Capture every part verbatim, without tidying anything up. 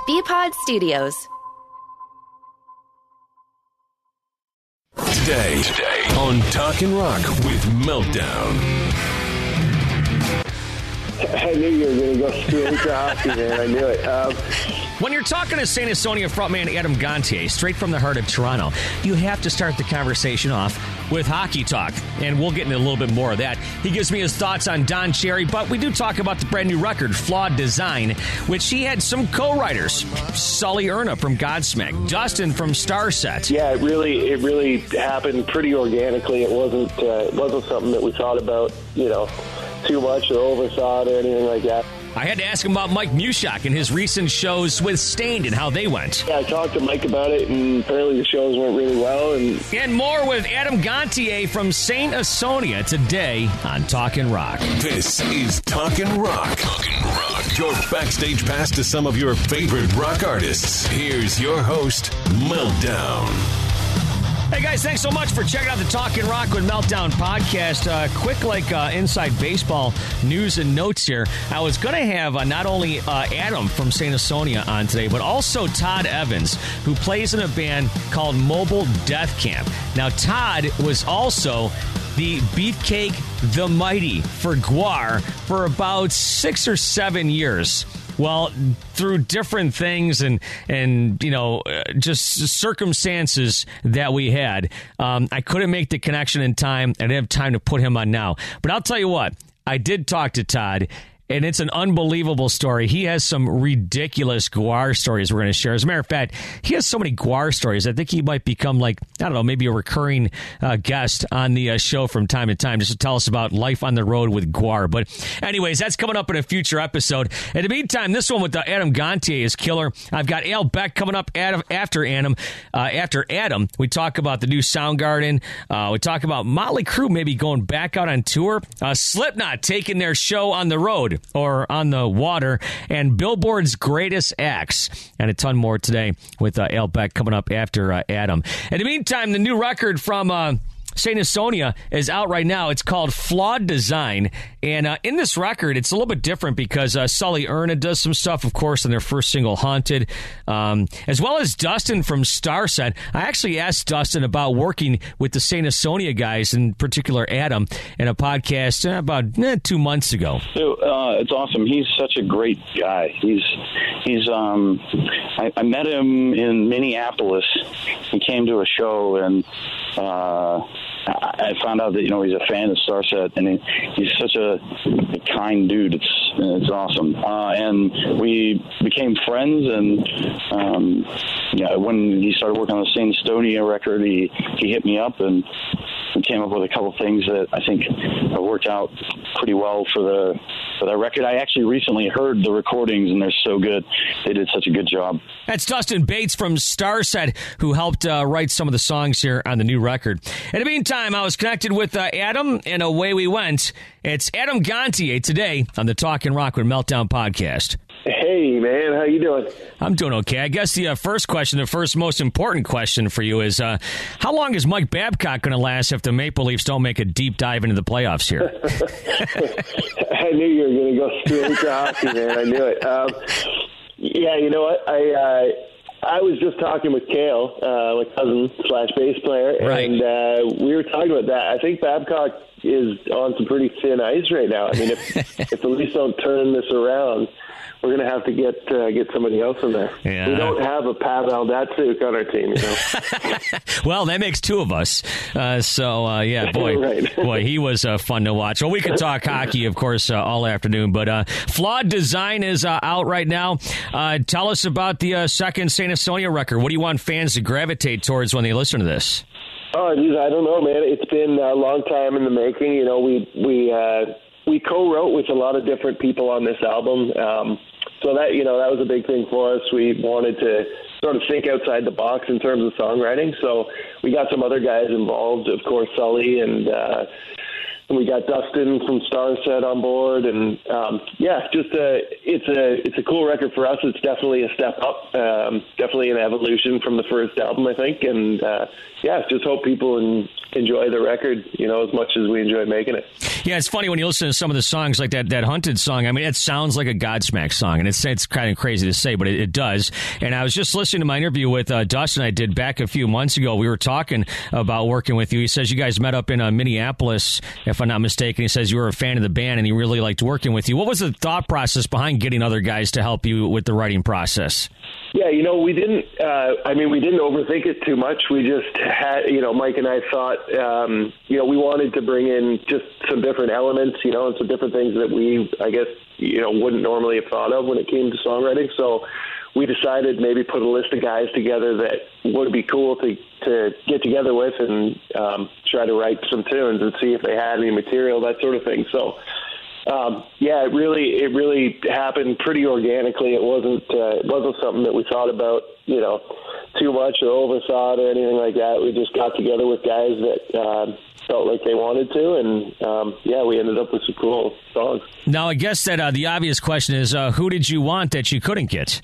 B-Pod Studios. Today, today on Talkin' Rock with Meltdown. I knew you were going to go straight to hockey, man. I knew it. Um, When you're talking to Saint Asonia frontman Adam Gontier, straight from the heart of Toronto, you have to start the conversation off with hockey talk, and we'll get into a little bit more of that. He gives me his thoughts on Don Cherry, but we do talk about the brand new record, Flawed Design, which he had some co-writers, Sully Erna from Godsmack, Dustin from Starset. yeah, it really, it really happened pretty organically. It wasn't, uh, it wasn't something that we thought about, you know, too much or overthought or anything like that. I had to ask him about Mike Mushak and his recent shows with Stained and how they went. Yeah, I talked to Mike about it, and apparently the shows went really well. And And more with Adam Gontier from Saint Asonia today on Talkin' Rock. This is Talkin' Rock. Talkin' Rock. Your backstage pass to some of your favorite rock artists. Here's your host, Meltdown. Hey guys, thanks so much for checking out the Talkin' Rock with Meltdown podcast. Uh, quick, like uh, inside baseball news and notes here. I was going to have uh, not only uh, Adam from Saint Asonia on today, but also Todd Evans, who plays in a band called Mobile Death Camp. Now, Todd was also the Beefcake the Mighty for Gwar for about six or seven years. Well, through different things and, and you know, uh, just circumstances that we had, um, I couldn't make the connection in time. I didn't have time to put him on now. But I'll tell you what, I did talk to Todd, and it's an unbelievable story. He has some ridiculous Gwar stories we're going to share. As a matter of fact, he has so many Gwar stories. I think he might become like, I don't know, maybe a recurring uh, guest on the uh, show from time to time just to tell us about life on the road with Gwar. But anyways, that's coming up in a future episode. In the meantime, this one with uh, Adam Gontier is killer. I've got Al Beck coming up after Adam. Uh, after Adam, we talk about the new Soundgarden. Uh, we talk about Motley Crue maybe going back out on tour. Uh, Slipknot taking their show on the road or on the water, and Billboard's greatest acts, and a ton more today with uh, Al Beck coming up after uh, Adam. In the meantime, the new record from uh, Saint Asonia is out right now. It's called Flawed Design, and uh, in this record, it's a little bit different because uh, Sully Erna does some stuff, of course, on their first single, Haunted, um, as well as Dustin from Starset. I actually asked Dustin about working with the Saint Asonia guys, in particular Adam, in a podcast uh, about eh, two months ago. So, uh, it's awesome. He's such a great guy. He's he's. Um, I, I met him in Minneapolis. He came to a show, and uh, I found out that, you know, he's a fan of Starset, and he, he's such a, a kind dude. It's it's awesome. Uh, and we became friends, and um, yeah, when he started working on the Saint Asonia record, he, he hit me up, and we came up with a couple things that I think have worked out pretty well for the for that record. I actually recently heard the recordings, and they're so good. They did such a good job. That's Dustin Bates from Starset, who helped uh, write some of the songs here on the new record. In the meantime, I was connected with uh, Adam, and away we went. It's Adam Gontier today on the Talkin' Rock with Meltdown podcast. hey, man, how you doing? I'm doing okay. I guess the uh, first question, the first most important question for you is, uh, how long is Mike Babcock going to last if the Maple Leafs don't make a deep dive into the playoffs here? I knew you were going to go straight to hockey, man. I knew it. Um, yeah, you know what? I uh, I was just talking with Kale, uh, my cousin slash bass player, right. and uh, we were talking about that. I think Babcock is on some pretty thin ice right now. I mean, if if the Leafs don't turn this around, we're going to have to get uh, get somebody else in there. Yeah. We don't have a Pavel Datsyuk on our team, you know. Well, that makes two of us. Uh, so, uh, yeah, boy, Right. boy, he was uh, fun to watch. Well, we could talk hockey, of course, uh, all afternoon. But uh, Flawed Design is uh, out right now. Uh, tell us about the uh, second Saint Asonia record. What do you want fans to gravitate towards when they listen to this? Oh, geez, I don't know, man. It's been a long time in the making. You know, we we uh, we co-wrote with a lot of different people on this album. Um, so that, you know, that was a big thing for us. We wanted to sort of think outside the box in terms of songwriting. So we got some other guys involved, of course, Sully and uh, and we got Dustin from Starset on board, and um, yeah, just a it's a it's a cool record for us. It's definitely a step up, um, definitely an evolution from the first album, I think, and uh, yeah, just hope people en- enjoy the record, you know, as much as we enjoy making it. Yeah, it's funny when you listen to some of the songs, like that that Hunted song. I mean, it sounds like a Godsmack song, and it's it's kind of crazy to say, but it, it does. And I was just listening to my interview with uh, Dustin I did back a few months ago. We were talking about working with you. He says you guys met up in uh, Minneapolis, if I'm not mistaken. He says you were a fan of the band and he really liked working with you. What was the thought process behind getting other guys to help you with the writing process? Yeah, you know, we didn't, uh, I mean, we didn't overthink it too much. We just had, you know, Mike and I thought, um, you know, we wanted to bring in just some different elements, you know, and some different things that we, I guess, you know, wouldn't normally have thought of when it came to songwriting. So we decided maybe put a list of guys together that would be cool to, to get together with and um, try to write some tunes and see if they had any material, that sort of thing. So, Um, yeah, it really, it really happened pretty organically. It wasn't, uh, it wasn't something that we thought about, you know, too much or overthought or anything like that. We just got together with guys that uh, felt like they wanted to, and um, yeah, we ended up with some cool songs. Now, I guess that uh, the obvious question is, uh, who did you want that you couldn't get?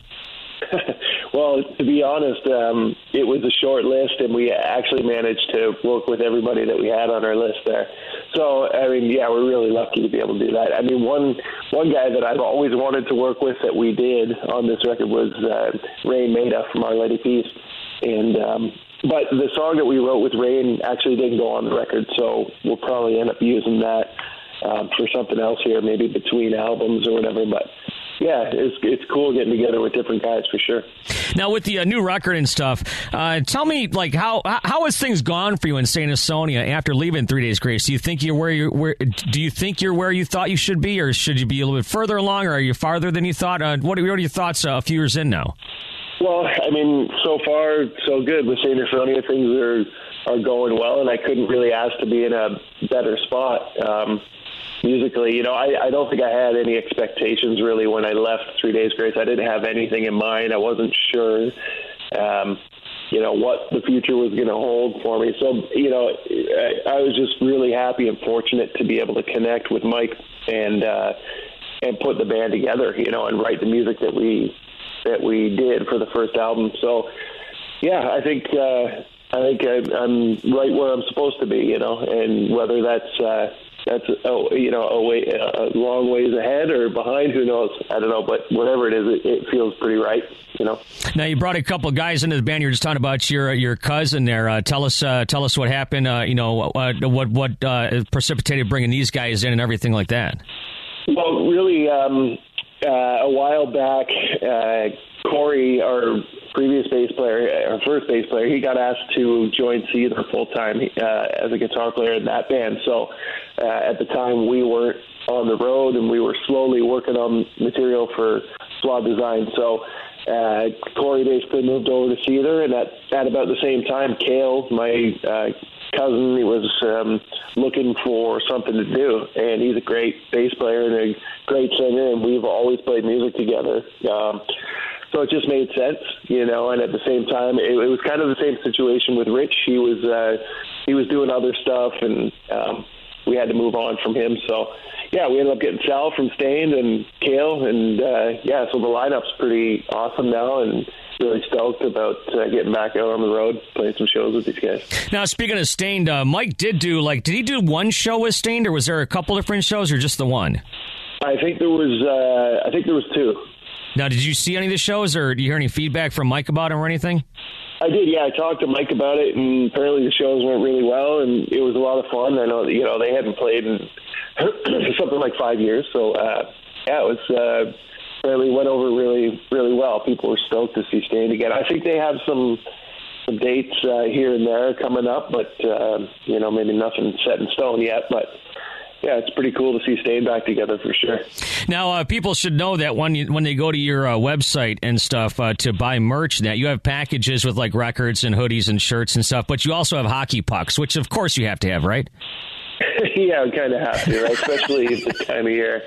Well, to be honest, um, it was a short list, and we actually managed to work with everybody that we had on our list there. So, I mean, yeah, we're really lucky to be able to do that. I mean, one one guy that I've always wanted to work with that we did on this record was uh, Rain Maida from Our Lady Peace. And um, but the song that we wrote with Rain actually didn't go on the record, so we'll probably end up using that um, for something else here, maybe between albums or whatever. But yeah, it's it's cool getting together with different guys for sure. Now, with the uh, new record and stuff, uh, tell me, like, how how has things gone for you in Saint Asonia after leaving Three Days Grace? Do you think you're where you where? Do you think you're where you thought you should be, or should you be a little bit further along, or are you farther than you thought? Uh, what, are, what are your thoughts uh, a few years in now? Well, I mean, so far so good with Saint Asonia. Things are are going well, and I couldn't really ask to be in a better spot. Um, Musically, you know, I, I don't think I had any expectations really when I left Three Days Grace. I didn't have anything in mind. I wasn't sure, um, you know, what the future was going to hold for me. So, you know, I, I was just really happy and fortunate to be able to connect with Mike and uh, and put the band together, you know, and write the music that we that we did for the first album. So, yeah, I think uh, I think I, I'm right where I'm supposed to be, you know, and whether that's uh, That's oh, you know a, way, a long ways ahead or behind. Who knows? I don't know, but whatever it is, it, it feels pretty right. You know. Now you brought a couple of guys into the band. You were just talking about your your cousin there. Uh, tell us, uh, tell us what happened. Uh, you know uh, what what uh, precipitated bringing these guys in and everything like that. Well, really, um, uh, a while back, uh, Corey, our previous bass player, our first bass player, he got asked to join Seether full time uh, as a guitar player in that band. So uh, at the time, we weren't on the road, and we were slowly working on material for Flawed Design. So uh, Corey basically moved over to Seether, and at, at about the same time, Kale, my uh, cousin, he was um, looking for something to do, and he's a great bass player and a great singer, and we've always played music together. Um, So it just made sense, you know, and at the same time, it, it was kind of the same situation with Rich. He was uh, he was doing other stuff, and um, we had to move on from him. So, yeah, we ended up getting Sal from Stained and Kale, and, uh, yeah, so the lineup's pretty awesome now, and really stoked about uh, getting back out on the road, playing some shows with these guys. Now, speaking of Stained, uh, Mike did do, like, did he do one show with Stained, or was there a couple different shows, or just the one? I think there was, uh, I think there was two. Now, did you see any of the shows, or do you hear any feedback from Mike about them or anything? I did, yeah. I talked to Mike about it, and apparently the shows went really well, and it was a lot of fun. I know, you know, they hadn't played in something like five years, so uh, yeah, it was uh, really went over really, really well. People were stoked to see Stained again. I think they have some some dates uh, here and there coming up, but uh, you know, maybe nothing set in stone yet, but. Yeah, it's pretty cool to see Stained back together for sure. Now, uh, people should know that when you, when they go to your uh, website and stuff uh, to buy merch, that you have packages with like records and hoodies and shirts and stuff, but you also have hockey pucks, which of course you have to have, right? Yeah, we kind of have to, right? Especially this time of year.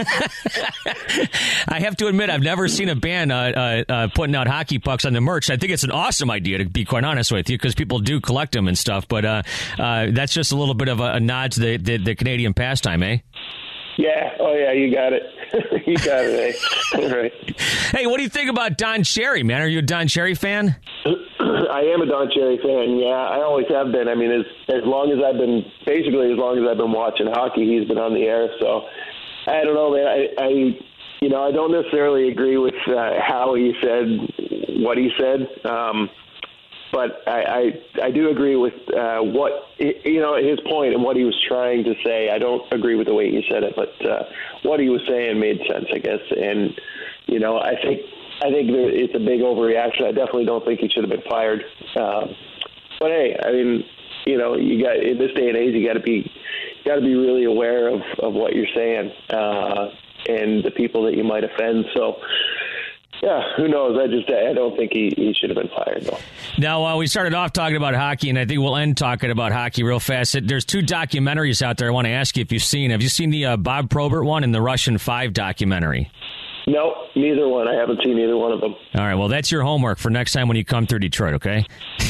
I have to admit, I've never seen a band uh, uh, uh, putting out hockey pucks on the merch. I think it's an awesome idea, to be quite honest with you, because people do collect them and stuff. But uh, uh, that's just a little bit of a, a nod to the, the, the Canadian pastime, eh? Yeah. Oh, yeah, you got it. You got it, eh? Right. Hey, what do you think about Don Cherry, man? Are you a Don Cherry fan? I am a Don Cherry fan, yeah. I always have been. I mean, as as long as I've been, basically as long as I've been watching hockey, he's been on the air. So, I don't know, man. I, I you know, I don't necessarily agree with uh, how he said what he said. Um, but I, I, I do agree with uh, what, you know, his point and what he was trying to say. I don't agree with the way he said it, but uh, what he was saying made sense, I guess. And, you know, I think I think it's a big overreaction. I definitely don't think he should have been fired. Um, but hey, I mean, you know, you got in this day and age, you got to be got to be really aware of, of what you're saying uh, and the people that you might offend. So. Yeah, who knows? I just I don't think he, he should have been fired, though. Now, uh, we started off talking about hockey, and I think we'll end talking about hockey real fast. There's two documentaries out there I want to ask you if you've seen. Have you seen the uh, Bob Probert one and the Russian Five documentary? No, neither one. I haven't seen either one of them. All right, well, that's your homework for next time when you come through Detroit, okay?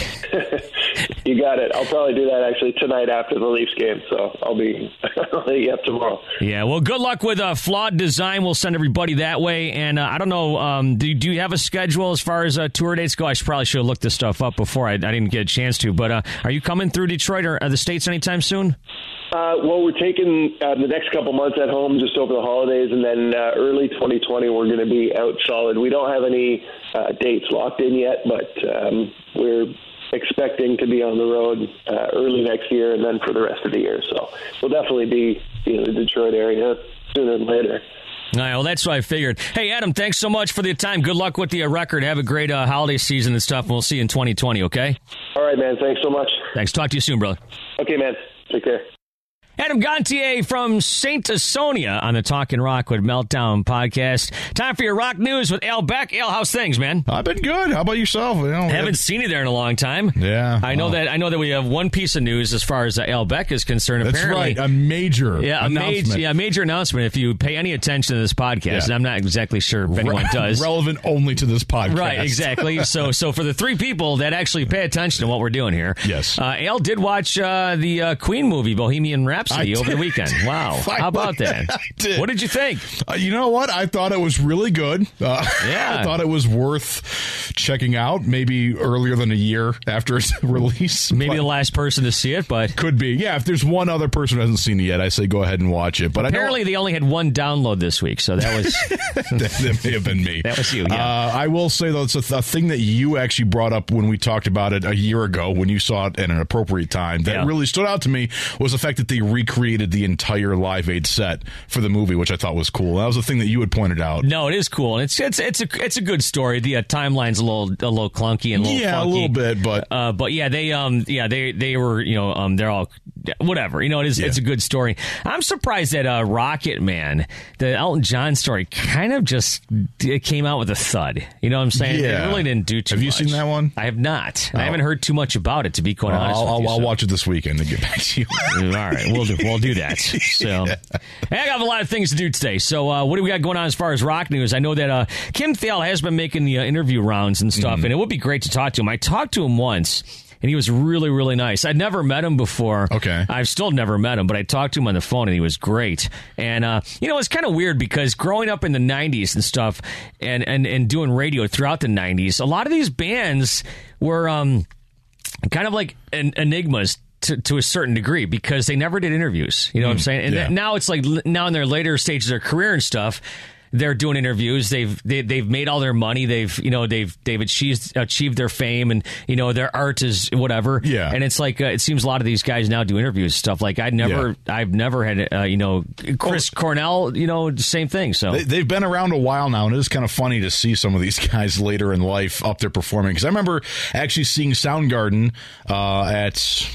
You got it. I'll probably do that actually tonight after the Leafs game, so I'll be I'll hit you up tomorrow. Yeah, well, good luck with uh, Flawed Design. We'll send everybody that way. And uh, I don't know, um, do, do you have a schedule as far as uh, tour dates go? I should, probably should have looked this stuff up before. I, I didn't get a chance to. But uh, are you coming through Detroit or the States anytime soon? Uh, well, we're taking uh, the next couple months at home just over the holidays, and then uh, early twenty twenty we're going to be out solid. We don't have any uh, dates locked in yet, but um, we're expecting to be on the road uh, early next year and then for the rest of the year. So we'll definitely be in the Detroit area sooner than later. All right, well, that's what I figured. Hey, Adam, thanks so much for the time. Good luck with the uh, record. Have a great uh, holiday season and stuff, and we'll see you in twenty twenty, okay? All right, man. Thanks so much. Thanks. Talk to you soon, brother. Okay, man. Take care. Adam Gontier from Saint Asonia on the Talkin' Rock with Meltdown podcast. Time for your rock news with Al Beck. Al, how's things, man? I've been good. How about yourself? You know, haven't seen you there in a long time. Yeah, I know well. that. I know that we have one piece of news as far as uh, Al Beck is concerned. That's Apparently, right. A major, yeah, a major, yeah, major announcement. If you pay any attention to this podcast, yeah. and I'm not exactly sure if anyone Re- does, relevant only to this podcast, right? Exactly. so, so for the three people that actually pay attention to what we're doing here, yes, uh, Al did watch uh, the uh, Queen movie Bohemian Rhapsody I over did. the weekend. Wow. How about that? I did. What did you think? Uh, you know what? I thought it was really good. Uh, yeah. I thought it was worth checking out, maybe earlier than a year after its release. Maybe but the last person to see it, but... Could be. Yeah, if there's one other person who hasn't seen it yet, I say go ahead and watch it. But apparently I they only had one download this week, so that was... that, that may have been me. That was you, yeah. Uh, I will say, though, it's a, a thing that you actually brought up when we talked about it a year ago, when you saw it at an appropriate time, that yeah. really stood out to me, was the fact that they recreated the entire Live Aid set for the movie, which I thought was cool. That was the thing that you had pointed out. No, it is cool, and it's it's it's a it's a good story. The uh, timeline's a little a little clunky and a little yeah, funky. a little bit, but uh, but yeah, they um yeah they they were you know um they're all whatever you know it is yeah. it's a good story. I'm surprised that uh, Rocket Man, the Elton John story, kind of just it came out with a thud. You know what I'm saying? Yeah. It really didn't do too. Have you much. seen that one? I have not. Oh. I haven't heard too much about it, to be quite Well, honest. I'll, with you, I'll so. watch it this weekend and get back to you. All right, we'll do we'll do that. So yeah. I got a lot of things to do today. So uh, what do we got going on as far as rock news? I know that uh, Kim Thale has been making the uh, interview rounds and stuff, mm-hmm. and it would be great to talk to him. I talked to him once, and he was really, really nice. I'd never met him before. Okay. I've still never met him, but I talked to him on the phone, and he was great. And, uh, you know, it's kind of weird because growing up in the nineties and stuff and, and, and doing radio throughout the nineties, a lot of these bands were um, kind of like en- enigmas To, to a certain degree because they never did interviews. You know mm, what I'm saying? And yeah. th- now it's like now in their later stages of their career and stuff, they're doing interviews. They've they, they've made all their money. They've you know they've they've achieved achieved their fame and you know their art is whatever. Yeah. And it's like uh, it seems a lot of these guys now do interviews and stuff. Like I never yeah. I've never had uh, you know Chris oh, Cornell. You know same thing. So they, they've been around a while now, and it is kind of funny to see some of these guys later in life up there performing. Because I remember actually seeing Soundgarden uh, at.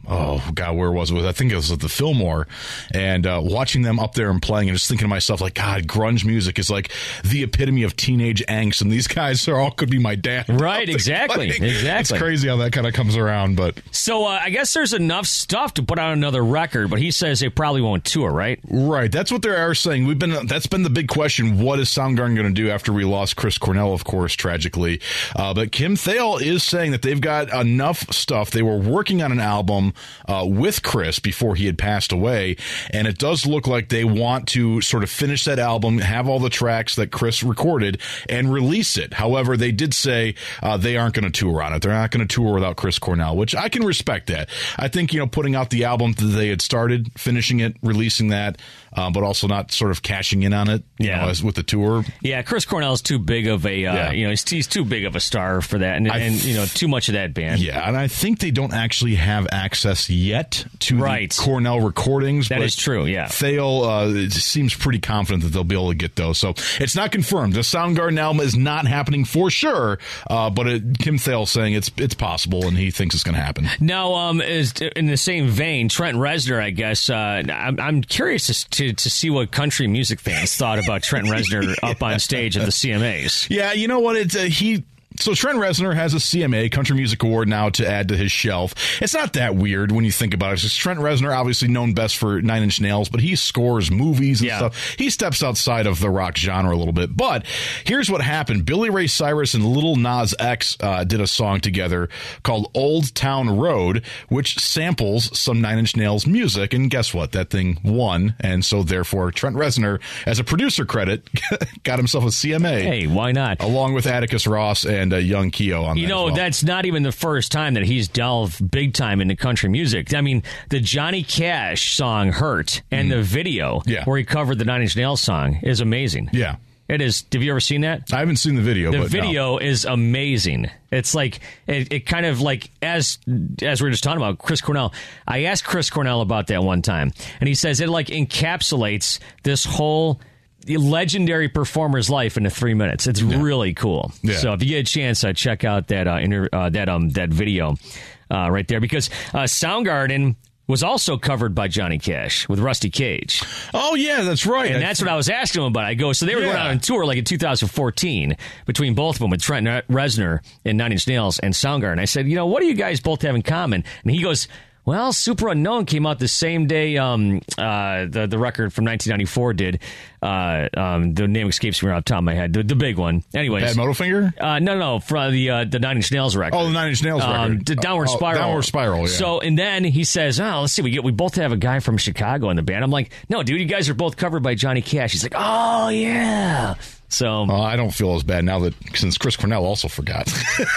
oh God, where was it? I think it was at the Fillmore, and uh, watching them up there and playing, and just thinking to myself, like, God, grunge music is like the epitome of teenage angst, and these guys are all could be my dad. Right, exactly, playing. exactly. It's crazy how that kind of comes around, but so uh, I guess there's enough stuff to put out another record, but he says they probably won't tour, right? Right, that's what they are saying. We've been that's been the big question. What is Soundgarden going to do after we lost Chris Cornell, of course, tragically? Uh, but Kim Thayil is saying that they've got enough stuff. They were working on an album uh, with Chris before he had passed away, and it does look like they want to sort of finish that album, have all the tracks that Chris recorded, and release it. However, they did say uh, they aren't going to tour on it. They're not going to tour without Chris Cornell, which I can respect that. I think, you know, putting out the album that they had started, finishing it, releasing that, uh, but also not sort of cashing in on it, you yeah. know, as with the tour. Yeah, Chris Cornell's too big of a, uh, Yeah. you know, he's, he's too big of a star for that, and, I and you know, too much of that band. Yeah, and I think they don't actually have access yet to Right. the Cornell recordings. That but is true, yeah. Thayil uh, it seems pretty confident that they'll be able to get those. So it's not confirmed. The Soundgarden album is not happening for sure, uh, but it, Kim Thayil saying it's it's possible, and he thinks it's going to happen. Now, um, is in the same vein, Trent Reznor, I guess, uh, I'm, I'm curious to, to to see what country music fans thought about Trent Reznor up on stage at the C M As. Yeah, you know what? It's uh, he. So Trent Reznor has a C M A, Country Music Award, now to add to his shelf. It's not that weird when you think about it. It's Trent Reznor, obviously known best for Nine Inch Nails, but he scores movies and Yeah. stuff. He steps outside of the rock genre a little bit. But here's what happened. Billy Ray Cyrus and Lil Nas X uh, did a song together called Old Town Road, which samples some Nine Inch Nails music. And guess what? That thing won. And so therefore, Trent Reznor, as a producer credit, got himself a C M A. Hey, why not? Along with Atticus Ross and uh, Young Keo on that. You know, as well. that's not even the first time that he's delved big time into country music. I mean, the Johnny Cash song Hurt and the video Yeah. where he covered the Nine Inch Nails song is amazing. Yeah. It is. Have you ever seen that? I haven't seen the video. The but no. video is amazing. It's like it, it kind of like as as we were just talking about Chris Cornell. I asked Chris Cornell about that one time, and he says it like encapsulates this whole legendary performer's life into three minutes. It's Yeah. really cool. Yeah. So if you get a chance, uh, check out that uh, inter- uh, that um that video uh, right there, because uh, Soundgarden was also covered by Johnny Cash with Rusty Cage. Oh, yeah, that's right. And that's what I was asking him about. I go, so they were going Yeah. out on tour like in two thousand fourteen between both of them with Trent Reznor and Nine Inch Nails and Soundgarden. I said, you know, what do you guys both have in common? And he goes, well, Super Unknown came out the same day um, uh, the the record from nineteen ninety-four did. Uh, um, the name escapes me right off the top of my head. The, the big one. Anyways. Bad Motofinger? Uh, no, no, from the uh, the Nine Inch Nails record. Oh, the Nine Inch Nails Um, record. the Downward Oh, Spiral. Downward Spiral, yeah. So, and then he says, oh, let's see, we get we both have a guy from Chicago in the band. I'm like, no, dude, you guys are both covered by Johnny Cash. He's like, oh, yeah. So, Oh, I don't feel as bad now that since Chris Cornell also forgot.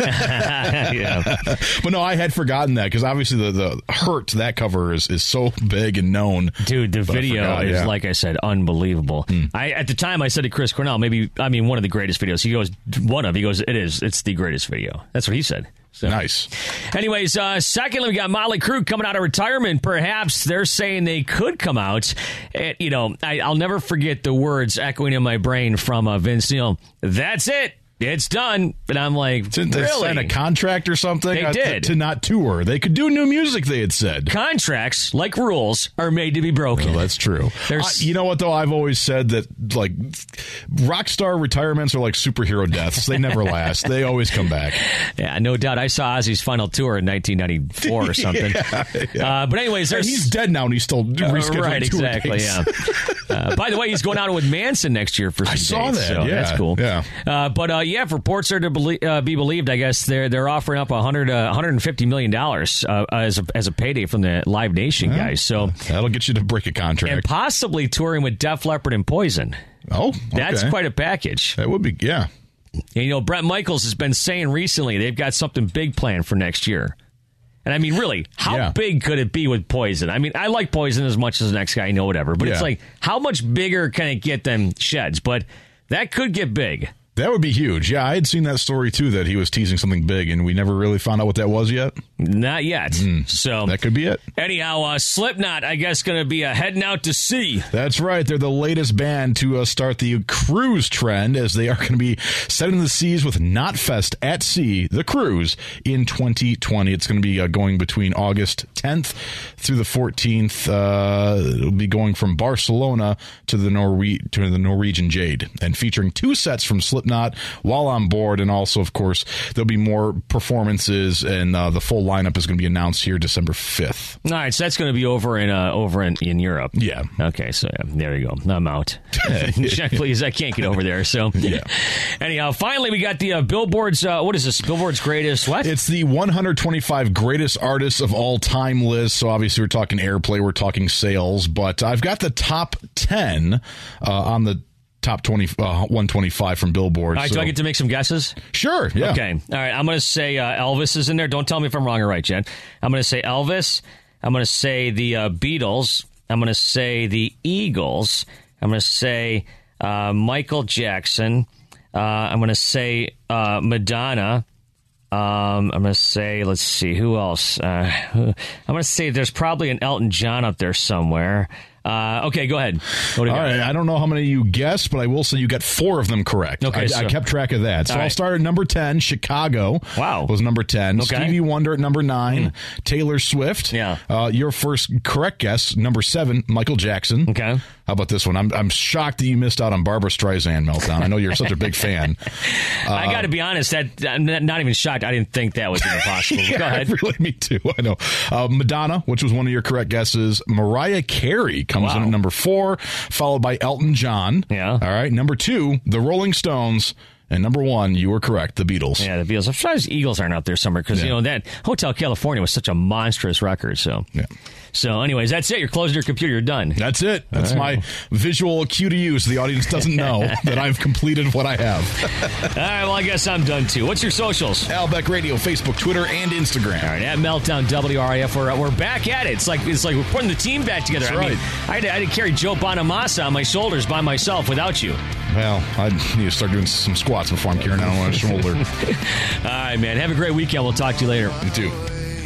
yeah. But no, I had forgotten that because obviously the, the Hurt, that cover is, is so big and known. Dude, the But I video forgot, is, yeah. like I said, unbelievable. I At the time, I said to Chris Cornell, maybe, I mean, one of the greatest videos. He goes, one of, he goes, it is. It's the greatest video. That's what he said. So. Nice. Anyways, uh, secondly, we got Motley Crue coming out of retirement. Perhaps they're saying they could come out. And, you know, I, I'll never forget the words echoing in my brain from uh, Vince Neil. That's it. It's done. And I'm like, Didn't they really? sign a contract or something? They uh, to- did. To, not tour. They could do new music, they had said. Contracts, like rules, are made to be broken. Well, that's true. There's- Uh, you know what, though? I've always said that, like, rock star retirements are like superhero deaths. They never last. They always come back. Yeah, no doubt. I saw Ozzy's final tour in nineteen ninety-four or something. Yeah, yeah. Uh, but anyways, And there's... he's dead now, and he's still rescheduling Uh, right, tour exactly, dates. yeah. Uh, by the way, he's going out with Manson next year for some I saw dates, that, so yeah, that's cool. yeah. Uh, but, uh, yeah, if reports are to belie- uh, be believed, I guess they're they're offering up one hundred, uh, one hundred fifty million dollars uh, as, a, as a payday from the Live Nation guys. So, That'll get you to break a contract. and possibly touring with Def Leppard and Poison. oh, okay. That's quite a package. That would be, yeah. And, you know, Brett Michaels has been saying recently they've got something big planned for next year. And I mean, really, how Yeah. big could it be with Poison? I mean, I like Poison as much as the next guy, I know whatever. But it's Yeah. like, how much bigger can it get than Sheds? But that could get big. That would be huge. Yeah, I had seen that story, too, that he was teasing something big, and we never really found out what that was yet. Not yet. Mm, so that could be it. Anyhow, uh, Slipknot, I guess, going to be uh, heading out to sea. That's right. They're the latest band to uh, start the cruise trend, as they are going to be setting the seas with Knotfest at Sea, the cruise, in twenty twenty. It's going to be uh, going between August tenth through the fourteenth. Uh, it'll be going from Barcelona to the Norwe- to the Norwegian Jade, and featuring two sets from Slipknot while on board, and also, of course, there'll be more performances, and uh, the full lineup is going to be announced here December fifth. All right, so that's going to be over in uh, over in, in Europe. Yeah. Okay, so yeah, there you go. I'm out. Please, I can't get over there. So yeah. Anyhow, finally, we got the uh, Billboard's. Uh, what is this? Billboard's greatest what? It's the one hundred twenty-five greatest artists of all time list. So obviously, we're talking airplay, we're talking sales, but I've got the top ten uh, on the top twenty, uh, one twenty-five from Billboard. All right, so. do I get to make some guesses? Sure, yeah. Okay, all right, I'm going to say uh, Elvis is in there. Don't tell me if I'm wrong or right, Jen. I'm going to say Elvis. I'm going to say the uh, Beatles. I'm going to say the Eagles. I'm going to say uh, Michael Jackson. Uh, I'm going to say uh, Madonna. Um, I'm going to say, let's see, who else? Uh, who, I'm going to say there's probably an Elton John up there somewhere. Uh, okay, go ahead. What do you All got? right, I don't know how many you guessed, but I will say you got four of them correct. Okay, I, so, I kept track of that. So right. I'll start at number ten, Chicago. Wow. Was number ten. Okay. Stevie Wonder at number nine. Mm. Taylor Swift. Yeah. Uh, your first correct guess, number seven, Michael Jackson. Okay. How about this one? I'm I'm shocked that you missed out on Barbra Streisand, Meltdown. I know you're such a big fan. Uh, I got to be honest, that I'm not even shocked. I didn't think that was even possible. yeah, Go ahead. Really, me too. I know. Uh, Madonna, which was one of your correct guesses. Mariah Carey comes Wow. in at number four, followed by Elton John. Yeah. All right. Number two, the Rolling Stones. And number one, you were correct, the Beatles. Yeah, the Beatles. I'm surprised the Eagles aren't out there somewhere because, Yeah. you know, that Hotel California was such a monstrous record. So, Yeah. so anyways, that's it. You're closing your computer. You're done. That's it. That's my visual cue to you, so the audience doesn't know that I've completed what I have. All right, well, I guess I'm done, too. What's your socials? Al Beck Radio, Facebook, Twitter, and Instagram. All right, at Meltdown W R I F. We're, we're back at it. It's like it's like we're putting the team back together. That's I mean, right. I had, to, I had to carry Joe Bonamassa on my shoulders by myself without you. Well, I need to start doing some squats before I'm carrying out on my shoulder. All right, man. Have a great weekend. We'll talk to you later. You too.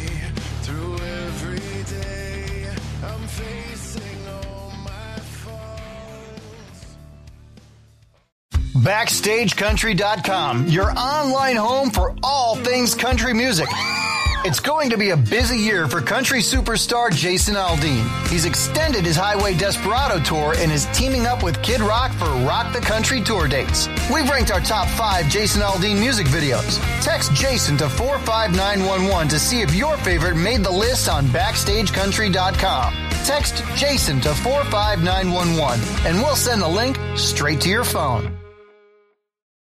Backstage Country dot com, your online home for all things country music. It's going to be a busy year for country superstar Jason Aldean. He's extended his Highway Desperado tour and is teaming up with Kid Rock for Rock the Country tour dates. We've ranked our top five Jason Aldean music videos. Text Jason to four five nine one one to see if your favorite made the list on Backstage Country dot com. Text Jason to four five nine one one and we'll send the link straight to your phone.